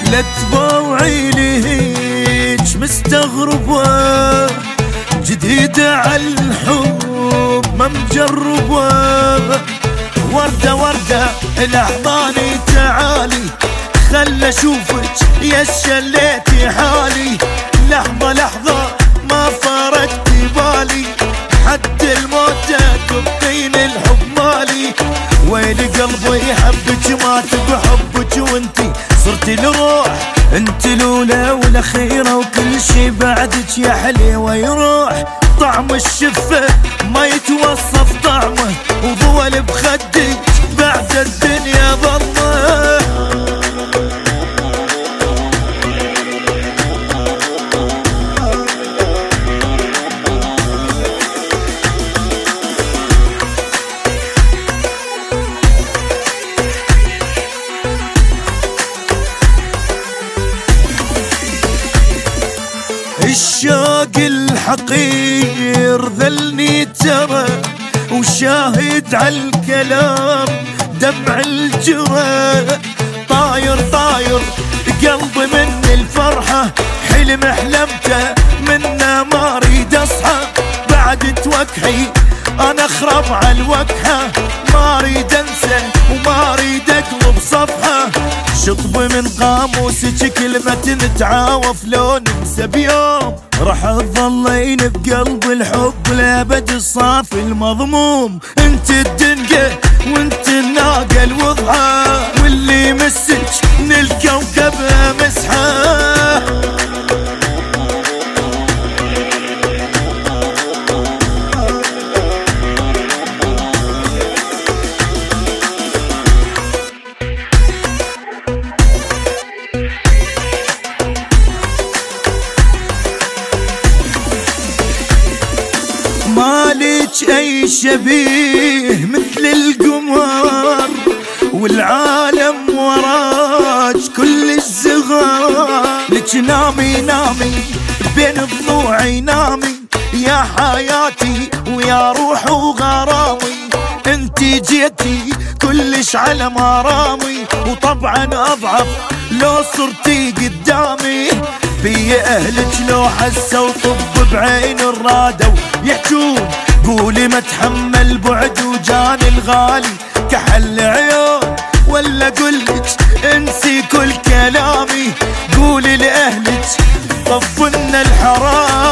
لا تبوعي لي هيج مستغربة، جديدة عالحب ما مجربة. وردة وردة الأحضاني تعالي، خل اشوفك يا شليتي حالي. لحظة لحظة ما فرقت بالي، حد الموت تبقين الحب مالي. ويلي قلبي يحبك مات بحبك، وانتي صرتي الروح، انت الاولى والاخيرة، وكل شي بعدك يا حليوة يروح. طعم الشفة ما يتوصف طعمه، وضوى بخدك بعد الدنيا ضمه. الشوق الحقير ذلني ترى، وشاهد عالكلام دمع الجرى. طاير طاير قلبي من الفرحة، حلم حلمته منه ما اريد اصحى. بعد توكحي انا اخرب عالوكحة، ما اريد انسى وما اريد اقلب صفحة. شطب من قاموسك كلمة نتعاوف لو ننسى بيوم، راح تظلين بقلب الحب لابد الصافي المضموم. انت الدنيا وانت الناقة الوضحى، واللي مسك من الكوكب مسحة. مالك اي شبيه مثل القمر، والعالم وراك كل الزغار. لك نامي نامي بين ضلوعي نامي، يا حياتي ويا روح وغرامي. انتي جيتي كلش على مرامي، وطبعا اضعف لو صرتي قدامي. في اهلك لو حسوا طب بعين الرادة ويحجون، قولي ما تحمل بعد وجاني الغالي كحل عيون. ولا قلك انسي كل كلامي، قولي لاهلك طفنا الحرام.